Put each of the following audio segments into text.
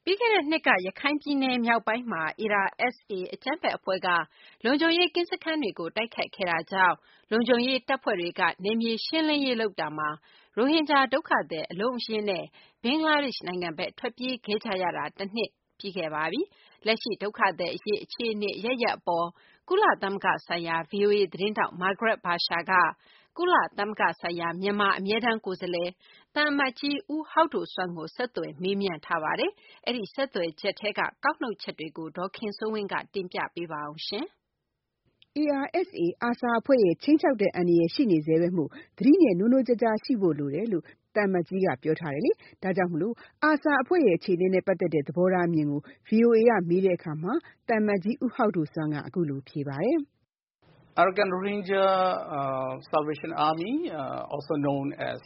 ပြီးခဲ့တဲ့နှစ်ကရခိုင်ပြည်နယ်မြောက်ပိုင်းမှာ ARSA အကြမ်းဖက်အဖွဲ့ကလုံခြုံရေးကင်းစခန်းတွေကိုတိုက်ခိုက်ခဲ့တာကြောင့်လုံခြုံရေးတပ်ဖွဲ့တွေကနယ်မြေရှင်းလင်းရေးလုပ်တာမှာရိုဟင်ဂျာဒုက္ခသည်အလုံးအရင်းနဲ့ဘင်္ဂလားဒေ့ရှ်နိုင်ငံဘက်ထွက်ပြေးခဲ့ကြရတာတစ်နှစ်ပြည့်ခဲ့ပါပြီ။လက်ရှိဒုက္ခသည်အရေးအခြေအနေအရပ်အပေါ်ကုလသမဂ္ဂဆိုင်ရာ VOA သတင်းတောက် Margaret Bashir ကကုလသမဂ္ဂဆိုင်ရာမြန်မာအမြဲတမ်းကိုယ်စားလှယ်သံအမတ်ကြီးဦးဟောက်ဒိုဆွမ်းကိုဆက်သွယ်မေးမြန်းထားပါတယ်။အဲဒီဆက်သွယ်ချက်ထဲကကောက်နှုတ်ချက်တွေကိုဒေါ်ခင်စိုးဝင်းကတင်ပြပေးပါအောင်ရှင်။ ARSA အဖွဲ့ရဲ့ချင်းချောက်တဲ့အန္တရာယ်ရှိနေသေးပဲမို့သတိနဲ့နိုးနိုးကြားကြားရှိဖို့လိုတယ်လို့သံအမတ်ကြီးကပြောထားတယ်လေ။ဒါကြောင့်မလို့ARSA အဖွဲ့ရဲ့အခြေအနေနဲ့ပတ်သက်တဲ့သဘောထားအမြင်ကို VOA ကမေးတဲ့အခါမှာသံအမတ်ကြီးဦးဟောက်ဒိုဆွမ်းကအခုလိုဖြေပါတယ်။ Arakan Rohingya Salvation Army, also known as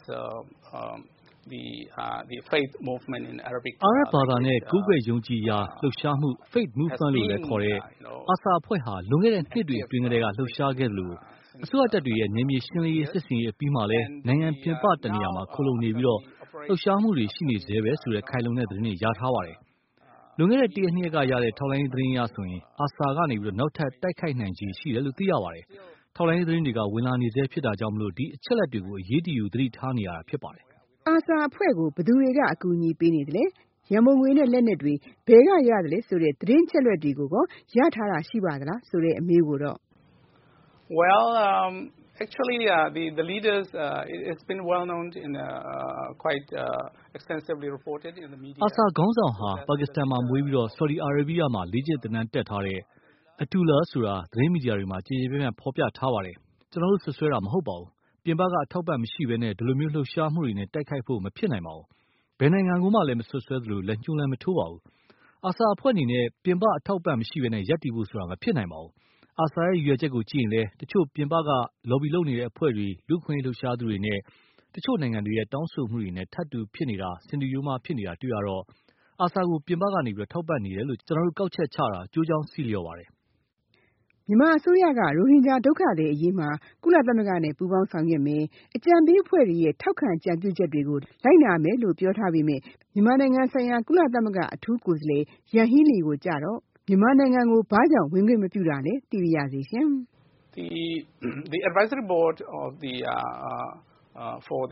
the Faith Movement in Arabic. အာရဗ်ဘာသာနဲ့ကိုးကွယ်ယုံကြည်ရာလှုပ်ရှားမှု Faith Movement လို့လည်းခေါ်တဲ့ ARSA အဖွဲ့ဟာလွန်ခဲ့တဲ့နှစ်တွေအတွင်းကတည်းကလှုပ်ရှားခဲ့တယ်လို့အစိုးရတပ်တွေရဲ့နယ်မြေရှင်းလင်းရေးစစ်ဆင်ရေးအပြီးမှလည်းနိုင်ငံပြင်ပတနေရာမှာခိုလုံနေပြီးတော့လှုပ်ရှားမှုတွေရှိနေသေးပဲဆိုတဲ့ခိုင်လုံတဲ့သတင်းတွေရထားပါတယ်။လွန်ခဲ့တဲ့တစ်ရက်နှစ်ရက်ကရတဲ့ထောက်လိုင်းသတင်းအရဆိုရင်ARSA ကနေပြီးတော့နောက်ထပ်တိုက်ခိုက်နိုင်ခြေရှိတယ်လို့သိရပါတယ်။ထောက်လိုင်းသတင်းတွေကဝင်လာနေသေးဖြစ်တာကြောင့်မလို့ဒီအချက်လက်တွေကိုအရေးတယူသတိထားနေရတာဖြစ်ပါတယ်။ ARSA အဖွဲ့ကိုဘယ်သူတွေကအကူအညီပေးနေသလဲ။ရန်ပုံငွေနဲ့လက်နက်တွေဘယ်ကရတယ်လဲဆိုတဲ့သတင်းချက်လက်တွေကိုရထားတာရှိပါသလားဆိုတဲ့အမေးကိုတော့ Well, actually, the leaders, it's been well known in quite extensively reported in the media. ARSA ခေါင်းဆောင်ဟာပါကစ္စတန်မှာမွေးပြီးတော့ Saudi Arabia မှာလေ့ကျင့်သင်တန်းတက်ထားတဲ့ Atullah ဆိုတာသတင်းမီဒီယာတွေမှာကြေကြေပြန့်ပြန့်ဖော်ပြထားပါတယ်။ကျွန်တော်တို့ဆွဆွဲတာမဟုတ်ပါဘူး။ပြင်ပကအထောက်ပံ့မရှိဘဲနဲ့ဒီလိုမျိုးလှုပ်ရှားမှုတွေနဲ့တိုက်ခိုက်ဖို့မဖြစ်နိုင်ပါဘူး။ဘယ်နိုင်ငံကမှလည်းမဆွဆွဲသလိုလက်ညှိုးလည်းမထိုးပါဘူး။ ARSA အဖွဲ့အနေနဲ့ပြင်ပအထောက်ပံ့မရှိဘဲနဲ့ရပ်တည်ဖို့ဆိုတာမဖြစ်နိုင်ပါဘူး။ ARSA ရဲ့ရည်ရွယ်ချက်ကိုကြည့်ရင်လည်းတချို့ပြင်ပက lobby လုပ်နေတဲ့အဖွဲ့တွေလူ့အခွင့်အရေးလှုပ်ရှားသူတွေနဲ့တချို့နိုင်ငံတွေရဲ့တောင်းဆိုမှုတွေနဲ့ထပ်တူဖြစ်နေတာစင်တူရိုးမှားဖြစ်နေတာတွေ့ရတော့ ARSA ကိုပြင်ပကနေပြီးထောက်ပံ့နေတယ်လို့ကျွန်တော်တို့ကောက်ချက်ချတာအကျိုးကြောင့်စီလျော်ပါတယ်။မြန်မာအစိုးရကရိုဟင်ဂျာဒုက္ခသည်အရေးမှာကုလသမဂ္ဂနဲ့ပူးပေါင်းဆောင်ရွက်မယ်အကြံပေးအဖွဲ့တွေရဲ့ထောက်ခံကြံပြုချက်တွေကိုလိုက်နာမယ်လို့ပြောထားပေမဲ့မြန်မာနိုင်ငံဆိုင်ရာကုလသမဂ္ဂအထူးကိုယ်စားလှယ်ယန်ဟီးလီကိုကြတော့မြန်မာနိုင်ငံကိုဘာကြောင့်ဝင်ခွင့်မပြုတာလဲသိရစေရှင်။ The advisory board of for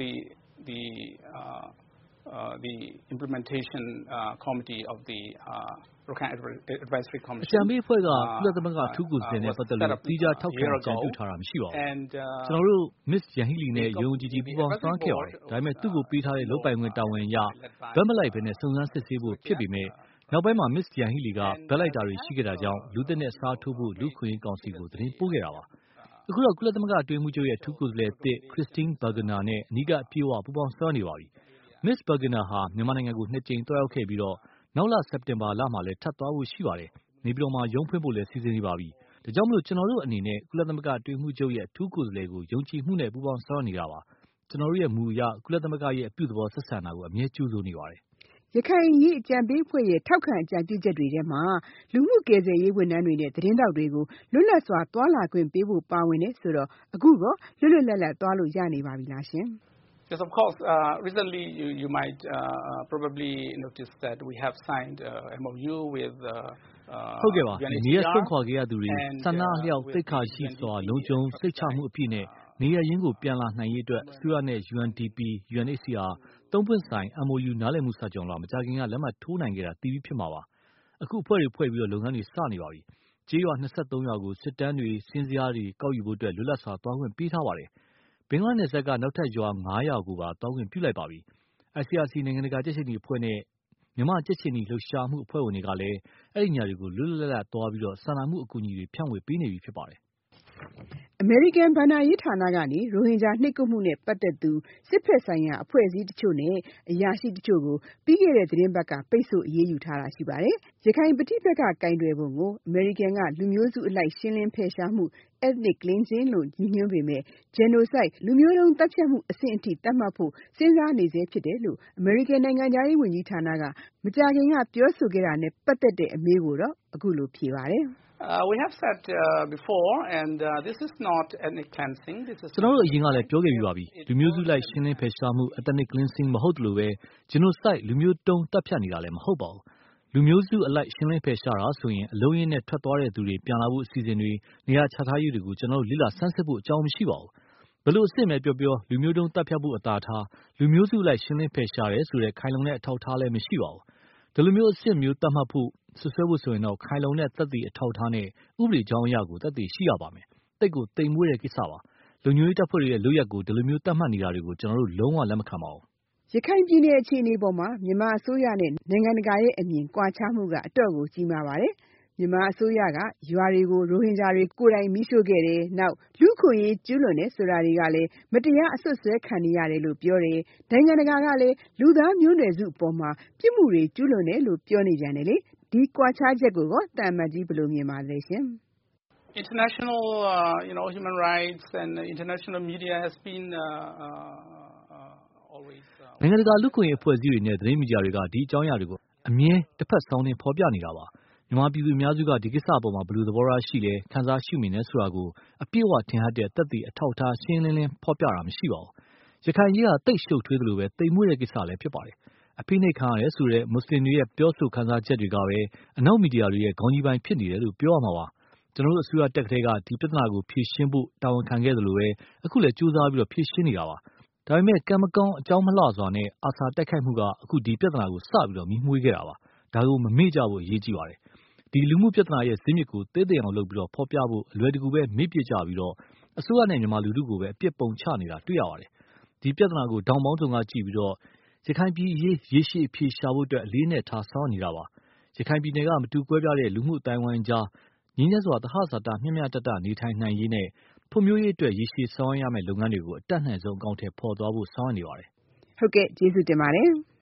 the implementation committee of the Rakhine Advisory Commission အကြံပေးအဖွဲ့ကကုလသမဂ္ဂအထူးကိုယ်စားလှယ်နဲ့ပတ်သက်လို့တိကျထောက်ခံကြံပြုထားတာမရှိပါဘူး။ကျွန်တော်တို့ Miss ယန်ဟီလီနဲ့ယုံကြည်ကြည်ပူးပေါင်းဆောင်ခဲ့ပါတယ်။ဒါပေမဲ့သူ့ကိုပေးထားတဲ့လုပ်ပိုင်ခွင့်တာဝန်အရဘက်မလိုက်ဘဲနဲ့စုံစမ်းစစ်ဆေးဖို့ဖြစ်ပေမဲ့နောက်ပိုင်းမှာ Miss ယန်ဟီလီကဘက်လိုက်တာတွေရှိခဲ့တာကြောင့်လူသစ်နဲ့စားထိုးဖို့လူ့ခွင့်ရေးကောင်စီကိုသတင်းပို့ခဲ့တာပါ။အခုတော့ကုလသမဂ္ဂအတွင်းမှုချုပ်ရဲ့အထူးကိုယ်စားလှယ်အသစ် Christine Burgener နဲ့အနီးကအပြည့်အဝပူးပေါင်းဆောင်နေပါပြီ။ Miss Burgener ဟာမြန်မာနိုင်ငံကို2ကြိမ်တွားရောက်ခဲ့ပြီးတော့နောက်လစက်တင်ဘာလမှာလည်းထပ်သွားဖို့ရှိပါတယ်။နေပြည်တော်မှာရုံးဖွင့်ဖို့လည်းစီစဉ်နေပါပြီ။ဒါကြောင့်မလို့ကျွန်တော်တို့အနေနဲ့ကုလသမဂ္ဂအတွင်းမှုချုပ်ရဲ့အထူးကိုယ်စားလှယ်ကိုယုံကြည်မှုနဲ့ပူးပေါင်းဆောင်နေတာပါ။ကျွန်တော်တို့ရဲ့မူအရကုလသမဂ္ဂရဲ့အပြုသဘောဆက်ဆံတာကိုအမြဲကြိုးစိုးနေပါတယ်။ရခိုင်အရေးအကြံပေးအဖွဲ့ရဲ့ထောက်ခံအကြံပြုချက်တွေထဲမှာလူမှုကယ်ဆယ်ရေးဝန်ထမ်းတွေနဲ့သတင်းတောက်တွေကိုလွတ်လပ်စွာသွားလာခွင့်ပေးဖို့ပါဝင်တယ်ဆိုတော့အခုတော့လွတ်လွတ်လပ်လပ်သွားလို့ရနေပါပြီလားရှင်။ Yes, of course. Recently, you might probably notice that we have signed MOU with ဟုတ်ကဲ့ပါနေရဆုံးခွာခဲ့ရသူတွေဆန္ဒအလျောက်သိက္ခာရှိစွာလုံခြုံစိတ်ချမှုအပြည့်နဲ့နေရရင်းကိုပြန်လာနိုင်ရေးအတွက်အစိုးရနဲ့ UNDP, UNHCR သုံးပွင့်ဆိုင် MOU နားလည်မှုစာချွန်လွှာမကြာခင်ကလက်မှတ်ထိုးနိုင်ခဲ့တာသိပြီးဖြစ်မှာပါ။အခုအဖွဲ့တွေဖွဲ့ပြီးတော့လုပ်ငန်းတွေစနေပါပြီ။ကျေးရွာ23ရွာကိုစစ်တမ်းတွေစင်းစရာတွေကောက်ယူဖို့အတွက်လွတ်လပ်စွာသွားခွင့်ပေးထားပါတယ်။ဘင်္ဂလားနယ်စပ်ကနောက်ထပ်ရွာ9ရွာကိုပါသွားခွင့်ပြုလိုက်ပါပြီ။ ICRC နိုင်ငံတကာကြက်ခြေနီအဖွဲ့နဲ့မြန်မာကြက်ခြေနီလှုပ်ရှားမှုအဖွဲ့ဝင်တွေကလည်းအဲ့ဒီညတွေကိုလွတ်လွတ်လပ်လပ်သွားပြီးတော့စာနာမှုအကူအညီတွေဖြန့်ဝေပေးနေပြီဖြစ်ပါတယ်အမေရိကန်ဘဏ္ဍာရေးဌာနကနေရိုဟင်ဂျာနှိပ်ကွပ်မှုနဲ့ပတ်သက်သူစစ်ဖက်ဆိုင်ရာအဖွဲ့အစည်းတချို့နဲ့အရာရှိတချို့ကိုပြီးခဲ့တဲ့သတင်းပတ်ကပိတ်ဆို့အရေးယူထားတာရှိပါတယ်။ရခိုင်ပဋိပက္ခကိုင်တွယ်ပုံကိုအမေရိကန်ကလူမျိုးစုအလိုက်ရှင်းလင်းဖယ်ရှားမှု ethnic cleansing လို့ရည်ညွှန်းပေမဲ့ genocide လူမျိုးတုံးသတ်ဖြတ်မှုအဆင့်အထိသတ်မှတ်ဖို့စဉ်းစားနေဆဲဖြစ်တယ်လို့အမေရိကန်နိုင်ငံခြားရေးဝန်ကြီးဌာနကမကြာခင်ကပြောဆိုခဲ့တာနဲ့ပတ်သက်တဲ့အမေးကိုတော့အခုလိုဖြေပါတယ်။ We have said before, and this is not ethnic cleansing. This is ကျွန်တော်တို့အရင်ကလည်းပြောခဲ့ပြီးပါပြီ။လူမျိုးစုလိုက်ရှင်းလင်းဖယ်ရှားမှု ethnic cleansing မဟုတ်လို့ပဲ genocide လူမျိုးတုံးတပ်ဖြတ်နေတာလည်းမဟုတ်ပါဘူး။လူမျိုးစုအလိုက်ရှင်းလင်းဖယ်ရှားတာဆိုရင်အလုံးရင်းနဲ့ထွက်သွားတဲ့သူတွေပြန်လာဖို့အစီအစဉ်တွေနေရာချထားရေးတွေကိုကျွန်တော်တို့လေ့လာဆန်းစစ်ဖို့အကြောင်းမရှိပါဘူးဘယ်လိုအစ်စ်မဲ့ပြောလူမျိုးတုံးတပ်ဖြတ်ဖို့အသာထားလူမျိုးစုလိုက်ရှင်းလင်းဖယ်ရှားတယ်ဆိုတဲ့ခိုင်လုံတဲ့အထောက်ထားလည်းမရှိပါဘူးဒီလိုမျိုးအစ်စ်မျိုးတတ်မှတ်ဖို့ဆွဆွဲဖို့ဆိုရင်တော့ခိုင်လုံတဲ့သက်သေအထောက်ထားနဲ့ဥပဒေကြောင်းအရာကိုသက်သေရှိရပါမယ်တိတ်ကိုတိမ်မွေးတဲ့ကိစ္စပါလူမျိုးရေးတပ်ဖွဲ့တွေရဲ့လုပ်ရက်ကိုဒီလိုမျိုးတတ်မှတ်နေတာတွေကိုကျွန်တော်တို့လုံးဝလက်မခံပါဘူးရခိုင်ပြည်နယ်အခြေအနေပေါ်မှာမြန်မာအစိုးရနဲ့နိုင်ငံတကာရဲ့အမြင်ကွာခြားမှုကအတော့ကိုကြီးမားပါတယ်မြန်မာအစိုးရကရွာတွေကိုရိုဟင်ဂျာတွေကိုယ်တိုင်မိရှို့ခဲ့တယ်။နောက်လူခွင့်ရေးကျူးလွန်တယ်ဆိုတာတွေကလည်းမတရားအဆွတ်ဆွဲခံနေရတယ်လို့ပြောတယ်။နိုင်ငံတကာကလည်းလူသားမျိုးနွယ်စုအပေါ်မှာပြစ်မှုတွေကျူးလွန်တယ်လို့ပြောနေကြတယ်လေ။ဒီကွာခြားချက်ကိုတန်အမတ်ကြီးဘယ်လိုမြင်ပါလဲရှင်။ International human rights and international media has been always နိုင်ငံတကာလူခွင့်ရေးအဖွဲ့အစည်းတွေနဲ့သတင်းမီဒီယာတွေကဒီအကြောင်းအရာတွေကိုအမြဲတစ်ဖက်ဆောင်းနေဖော်ပြနေတာပါမြန်မာပြည်သူအများစုကဒီကိစ္စအပေါ်မှာဘယ်လိုသဘောထားရှိလဲခံစားရှိမိနေဆိုတာကိုအပြည့်အဝထင်ဟပ်တဲ့သက်သေအထောက်ထားရှင်းလင်းလင်းဖော်ပြတာမရှိပါဘူးရခိုင်ကြီးကတိတ်ရှုပ်ထွေးသလိုပဲတိမ်မွေးတဲ့ကိစ္စလည်းဖြစ်ပါတယ်အဖိနှိပ်ခံရတယ်ဆိုတဲ့မွတ်စလင်တွေရဲ့ပြောဆိုခံစားချက်တွေကပဲအနောက်မီဒီယာတွေရဲ့ခေါင်းကြီးပိုင်းဖြစ်နေတယ်လို့ပြောရမှာပါကျွန်တော်တို့အစိုးရတက်ကလေးကဒီပြဿနာကိုဖြေရှင်းဖို့တာဝန်ခံခဲ့သလိုပဲအခုလည်းကြိုးစားပြီးဖြေရှင်းနေတာပါဒါပေမဲ့ကံမကောင်းအကြောင်းမလှစွာနဲ့အာဆာတိုက်ခိုက်မှုကအခုဒီပြဿနာကိုစပြီးမီးမွှေးခဲ့တာပါဒါကိုမမေ့ကြဖို့အရေးကြီးပါတယ်ဒီလူမှုပြဿနာရဲ့ဇစ်မြစ်ကိုသေးသေးအောင်လုပ်ပြီးဖော်ပြဖို့အလွယ်တကူပဲမေ့ပြစ်ကြပြီးအစိုးရနဲ့မြန်မာလူထုကိုပဲအပြစ်ပုံချနေတာတွေ့ရပါတယ်ဒီပြဿနာကိုဒေါင်ပေါင်းစုံကကြည့်ပြီးရခိုင်ပြည်ရေရှည်အဖြေရှာဖို့အတွက်အလေးနဲ့ထားဆောင်နေတာပါရခိုင်ပြည်နယ်ကမတူကွဲပြားတဲ့လူမှုအတိုင်းဝိုင်းကြားငြင်းချက်စွာသဟဇာတမျှမျှတတနေထိုင်နိုင်ရေးနဲ့ဖွံ့ဖြိုးရေးအတွက်ရေရှည်ဆောင်ရွက်ရမယ့်လုပ်ငန်းတွေကိုအတတ်နိုင်ဆုံးအကောင်အထည်ဖော်သွားဖို့ဆောင်ရွက်နေပါတယ်ဟုတ်ကဲ့ကျေးဇူးတင်ပါတယ်